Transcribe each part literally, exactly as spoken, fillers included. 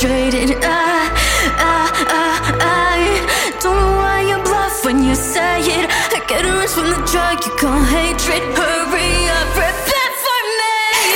frustrated. I, I, I, I don't know why you bluff when you say it. I get a rush from the drug, you call hatred. Hurry up, prepare for me.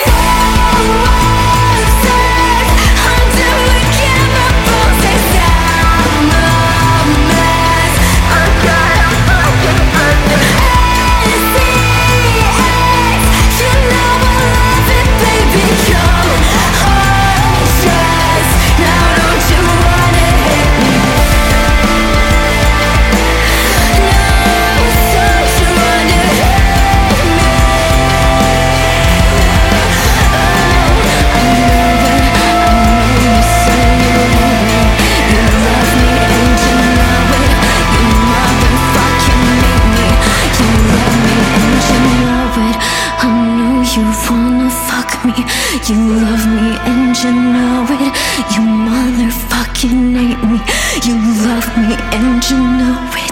You wanna fuck me, you love me and you know it. You motherfucking hate me, you love me and you know it.